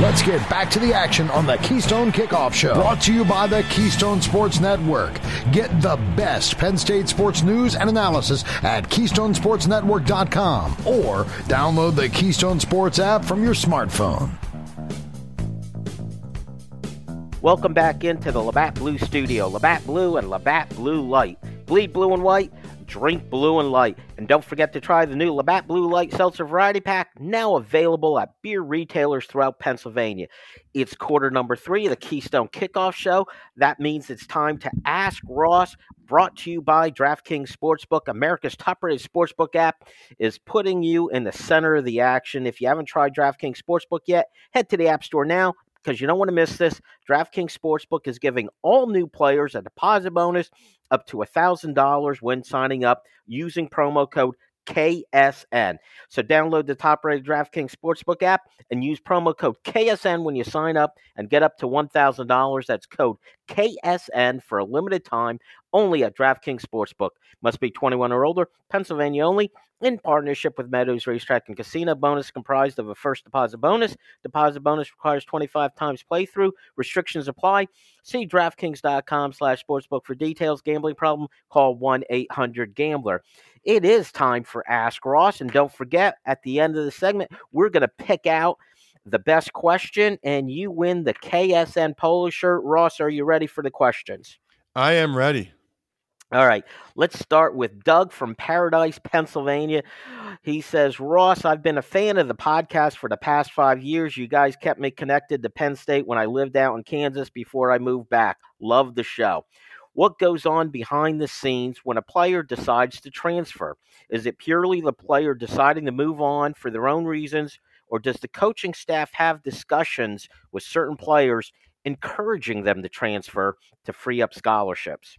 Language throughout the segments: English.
Let's get back to the action on the Keystone Kickoff Show. Brought to you by the Keystone Sports Network. Get the best Penn State sports news and analysis at KeystonesportsNetwork.com or download the Keystone Sports app from your smartphone. Welcome back into the Labatt Blue Studio. Labatt Blue and Labatt Blue Light. Bleed blue and white, drink blue and light. And don't forget to try the new Labatt Blue Light Seltzer Variety Pack, now available at beer retailers throughout Pennsylvania. It's quarter number 3 of the Keystone Kickoff Show. That means it's time to Ask Ross, brought to you by DraftKings Sportsbook. America's top-rated sportsbook app is putting you in the center of the action. If you haven't tried DraftKings Sportsbook yet, head to the App Store now, because you don't want to miss this. DraftKings Sportsbook is giving all new players a deposit bonus up to $1,000 when signing up using promo code KSN. So download the top-rated DraftKings Sportsbook app and use promo code KSN when you sign up and get up to $1,000. That's code KSN for a limited time only at DraftKings Sportsbook. Must be 21 or older, Pennsylvania only, in partnership with Meadows Racetrack and Casino. Bonus comprised of a first deposit bonus. Deposit bonus requires 25 times playthrough. Restrictions apply. See DraftKings.com/sportsbook for details. Gambling problem? Call 1-800-GAMBLER. It is time for Ask Ross, and don't forget, at the end of the segment, we're going to pick out the best question, and you win the KSN polo shirt. Ross, are you ready for the questions? I am ready. All right, let's start with Doug from Paradise, Pennsylvania. He says, Ross, I've been a fan of the podcast for the past 5 years. You guys kept me connected to Penn State when I lived out in Kansas before I moved back. Love the show. What goes on behind the scenes when a player decides to transfer? Is it purely the player deciding to move on for their own reasons, or does the coaching staff have discussions with certain players encouraging them to transfer to free up scholarships?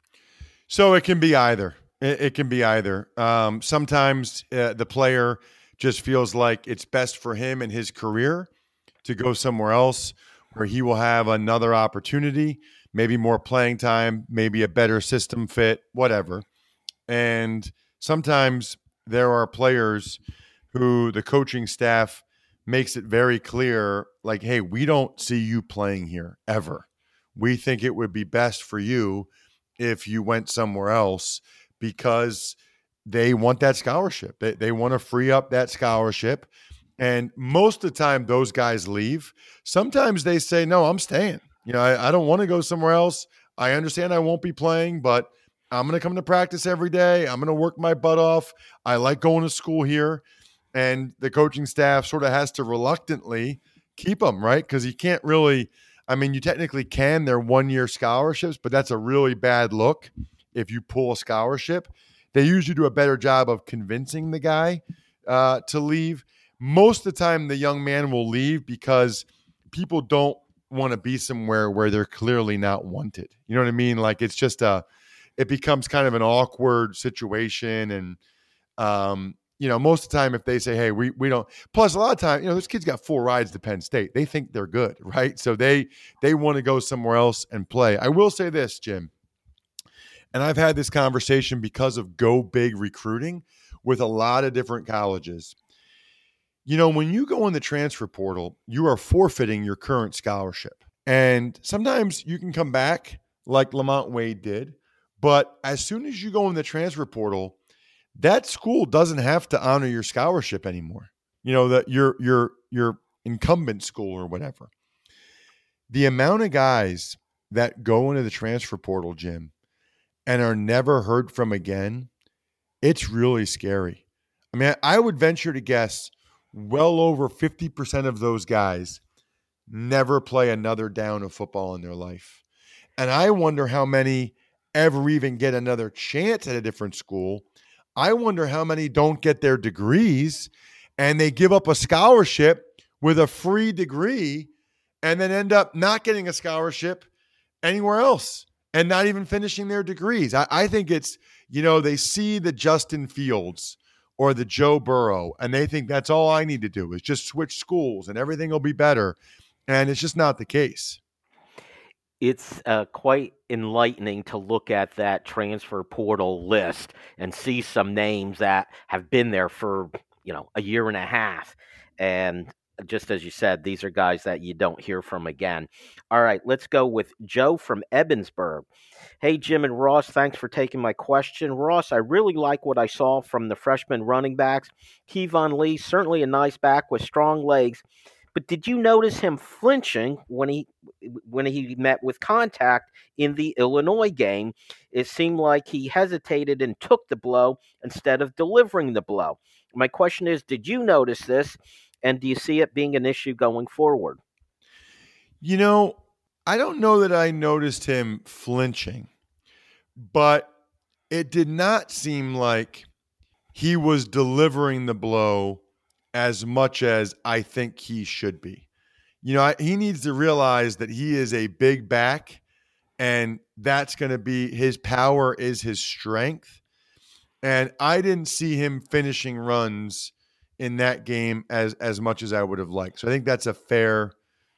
So it can be either. It can be either. Sometimes the player just feels like it's best for him and his career to go somewhere else where he will have another opportunity, maybe more playing time, maybe a better system fit, whatever. And sometimes there are players who the coaching staff makes it very clear, like, hey, we don't see you playing here ever. We think it would be best for you if you went somewhere else, because they want that scholarship. They want to free up that scholarship. And most of the time those guys leave. Sometimes they say, no, I'm staying. You know, I don't want to go somewhere else. I understand I won't be playing, but I'm going to come to practice every day. I'm going to work my butt off. I like going to school here. And the coaching staff sort of has to reluctantly keep them, right? Because you can't really, I mean, you technically can. They're 1-year scholarships, but that's a really bad look if you pull a scholarship. They usually do a better job of convincing the guy to leave. Most of the time, the young man will leave because people don't want to be somewhere where they're clearly not wanted. You know what I mean? Like, it's just it becomes kind of an awkward situation. And, you know, most of the time if they say, hey, we don't, plus a lot of time, you know, those kids got 4 rides to Penn State. They think they're good, right? So they want to go somewhere else and play. I will say this, Jim, and I've had this conversation because of Go Big recruiting with a lot of different colleges. You know, when you go in the transfer portal, you are forfeiting your current scholarship. And sometimes you can come back like Lamont Wade did, but as soon as you go in the transfer portal, that school doesn't have to honor your scholarship anymore. You know, that your incumbent school or whatever. The amount of guys that go into the transfer portal, Jim, and are never heard from again, it's really scary. I mean, I would venture to guess well over 50% of those guys never play another down of football in their life. And I wonder how many ever even get another chance at a different school. I wonder how many don't get their degrees and they give up a scholarship with a free degree and then end up not getting a scholarship anywhere else and not even finishing their degrees. I think it's, you know, they see the Justin Fields or the Joe Burrow and they think that's all I need to do is just switch schools and everything will be better. And it's just not the case. It's quite enlightening to look at that transfer portal list and see some names that have been there for, you know, a year and a half. And just as you said, these are guys that you don't hear from again. All right, let's go with Joe from Evansburg. Hey, Jim and Ross, thanks for taking my question. Ross, I really like what I saw from the freshman running backs. Kevon Lee, certainly a nice back with strong legs. But did you notice him flinching when he met with contact in the Illinois game? It seemed like he hesitated and took the blow instead of delivering the blow. My question is, did you notice this, and do you see it being an issue going forward? I don't know that I noticed him flinching, but it did not seem like he was delivering the blow as much as I think he should be. He needs to realize that he is a big back, and that's going to be his power is his strength. And I didn't see him finishing runs in that game as much as I would have liked. So I think that's a fair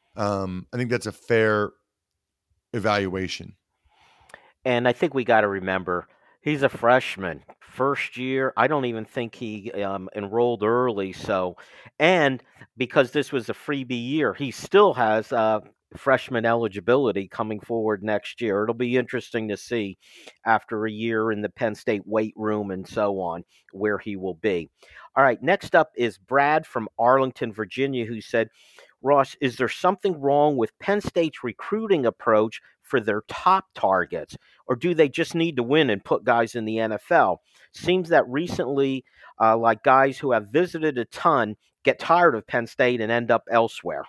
evaluation. And I think we got to remember he's a freshman, first year. I don't even think he enrolled early. So, and because this was a freebie year, he still has freshman eligibility coming forward next year. It'll be interesting to see after a year in the Penn State weight room and so on where he will be. All right, next up is Brad from Arlington, Virginia, who said, Ross, is there something wrong with Penn State's recruiting approach for their top targets, or do they just need to win and put guys in the NFL? Seems that recently, like guys who have visited a ton get tired of Penn State and end up elsewhere.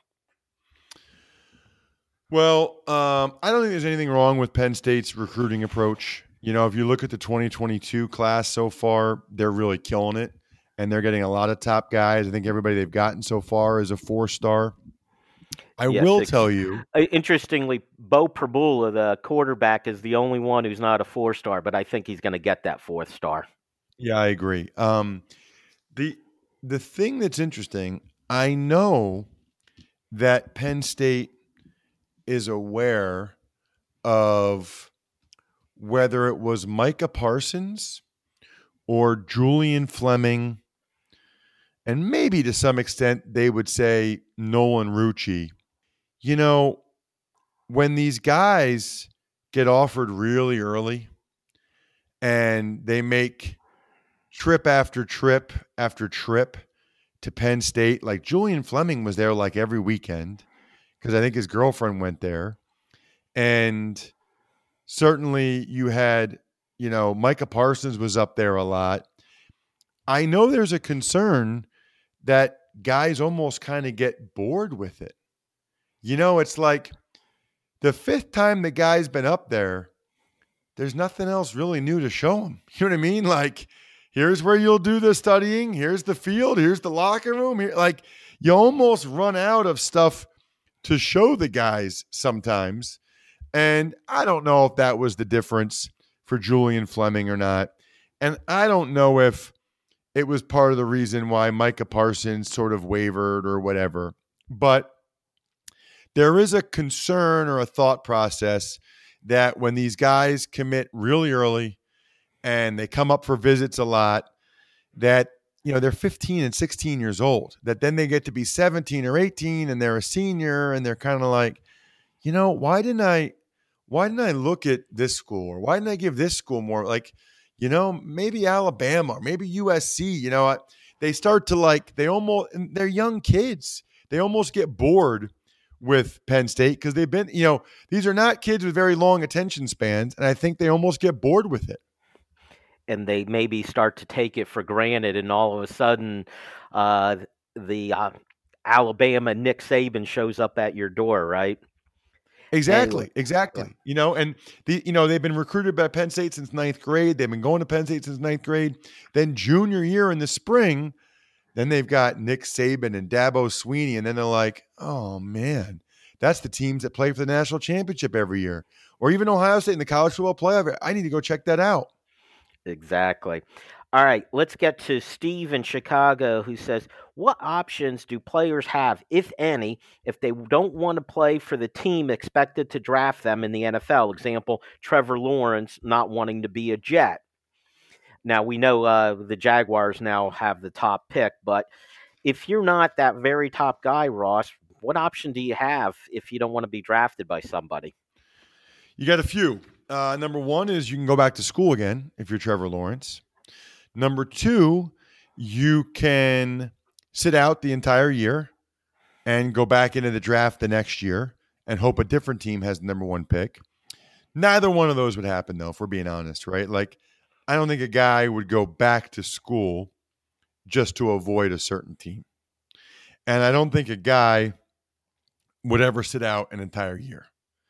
Well, I don't think there's anything wrong with Penn State's recruiting approach. If you look at the 2022 class so far, they're really killing it, and they're getting a lot of top guys. I think everybody they've gotten so far is a 4-star. I will tell you. Interestingly, Bo Prabula, the quarterback, is the only one who's not a 4-star, but I think he's going to get that 4th star. Yeah, I agree. The thing that's interesting, I know that Penn State is aware of whether it was Micah Parsons or Julian Fleming, and maybe to some extent they would say Nolan Rucci. When these guys get offered really early and they make trip after trip after trip to Penn State, like Julian Fleming was there like every weekend because I think his girlfriend went there. And certainly you had, Micah Parsons was up there a lot. I know there's a concern that guys almost kind of get bored with it. It's like the 5th time the guy's been up there, there's nothing else really new to show him. You know what I mean? Like, here's where you'll do the studying. Here's the field. Here's the locker room. Like, you almost run out of stuff to show the guys sometimes. And I don't know if that was the difference for Julian Fleming or not. And I don't know if it was part of the reason why Micah Parsons sort of wavered or whatever. But there is a concern or a thought process that when these guys commit really early and they come up for visits a lot, that, they're 15 and 16 years old, that then they get to be 17 or 18 and they're a senior and they're kind of like, why didn't I look at this school, or why didn't I give this school more? Like, maybe Alabama or maybe USC, they start to they're young kids. They almost get bored with Penn State because they've been, these are not kids with very long attention spans. And I think they almost get bored with it. And they maybe start to take it for granted. And all of a sudden, the Alabama Nick Saban shows up at your door, right? Exactly. Yeah. And they've been recruited by Penn State since 9th grade. They've been going to Penn State since 9th grade. Then junior year in the spring, then they've got Nick Saban and Dabo Swinney. And then they're like, oh man, that's the teams that play for the national championship every year. Or even Ohio State in the college football playoff. I need to go check that out. Exactly. All right, let's get to Steve in Chicago, who says, what options do players have, if any, if they don't want to play for the team expected to draft them in the NFL? Example, Trevor Lawrence not wanting to be a Jet. Now, we know the Jaguars now have the top pick, but if you're not that very top guy, Ross, what option do you have if you don't want to be drafted by somebody? You got a few. Number one is you can go back to school again if you're Trevor Lawrence. Number two, you can sit out the entire year and go back into the draft the next year and hope a different team has the number one pick. Neither one of those would happen, though, if we're being honest, right? Like, I don't think a guy would go back to school just to avoid a certain team. And I don't think a guy would ever sit out an entire year.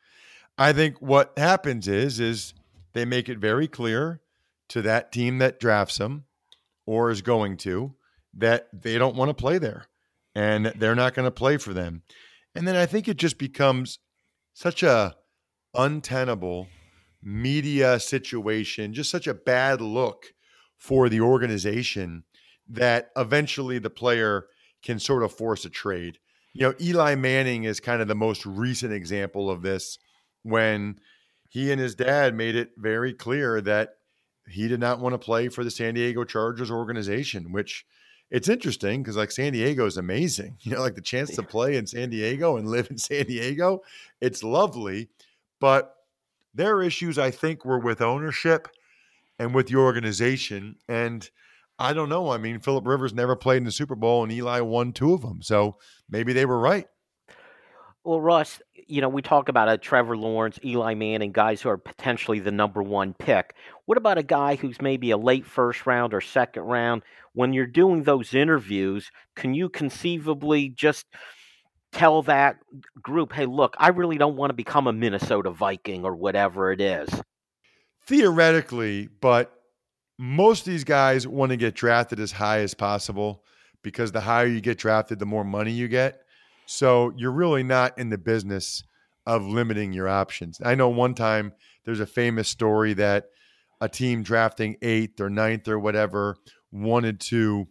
I think what happens is they make it very clear to that team that drafts them or is going to that they don't want to play there and they're not going to play for them. And then I think it just becomes such a untenable media situation, just such a bad look for the organization that eventually the player can sort of force a trade. You know, Eli Manning is kind of the most recent example of this, when he and his dad made it very clear that he did not want to play for the San Diego Chargers organization, which it's interesting because, like, San Diego is amazing. You know, like the chance to play in San Diego and live in San Diego, it's lovely. But their issues, I think, were with ownership and with the organization. And I don't know. I mean, Phillip Rivers never played in the Super Bowl and Eli won 2 of them. So maybe they were right. Well, Russ, you know, we talk about a Trevor Lawrence, Eli Manning, guys who are potentially the number one pick. What about a guy who's maybe a late first round or second round? When you're doing those interviews, can you conceivably just tell that group, hey, look, I really don't want to become a Minnesota Viking or whatever it is? Theoretically, but most of these guys want to get drafted as high as possible because the higher you get drafted, the more money you get. So you're really not in the business of limiting your options. I know one time there's a famous story that a team drafting 8th or 9th or whatever wanted to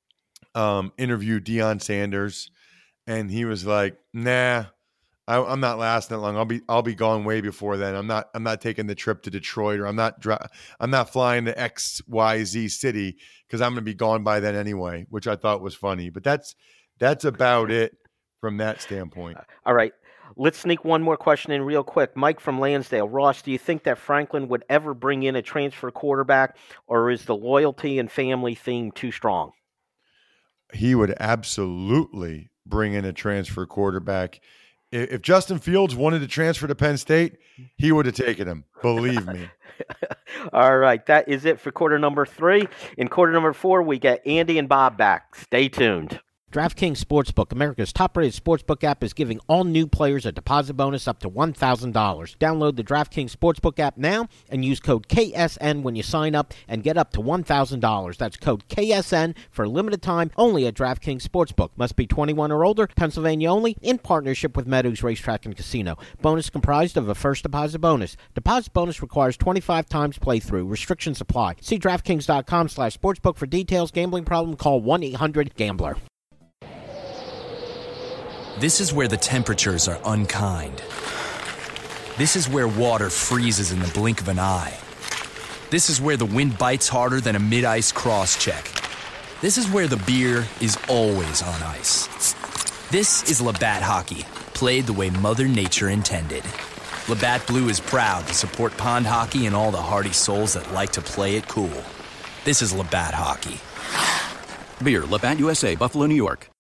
interview Deion Sanders, and he was like, "Nah, I'm not lasting that long. I'll be gone way before then. I'm not taking the trip to Detroit, or I'm not flying to XYZ city because I'm going to be gone by then anyway," which I thought was funny. But that's about it from that standpoint. All right. Let's sneak one more question in real quick. Mike from Lansdale. Ross, do you think that Franklin would ever bring in a transfer quarterback, or is the loyalty and family theme too strong? He would absolutely bring in a transfer quarterback. If Justin Fields wanted to transfer to Penn State, he would have taken him. Believe me. All right. That is it for quarter number 3. In quarter number 4, we get Andy and Bob back. Stay tuned. DraftKings Sportsbook, America's top-rated sportsbook app, is giving all new players a deposit bonus up to $1,000. Download the DraftKings Sportsbook app now and use code KSN when you sign up and get up to $1,000. That's code KSN for a limited time only at DraftKings Sportsbook. Must be 21 or older, Pennsylvania only, in partnership with Meadows Racetrack and Casino. Bonus comprised of a first deposit bonus. Deposit bonus requires 25 times playthrough. Restrictions apply. See DraftKings.com/sportsbook for details. Gambling problem? Call 1-800-GAMBLER. This is where the temperatures are unkind. This is where water freezes in the blink of an eye. This is where the wind bites harder than a mid-ice cross-check. This is where the beer is always on ice. This is Labatt Hockey, played the way Mother Nature intended. Labatt Blue is proud to support pond hockey and all the hardy souls that like to play it cool. This is Labatt Hockey. Beer, Labatt USA, Buffalo, New York.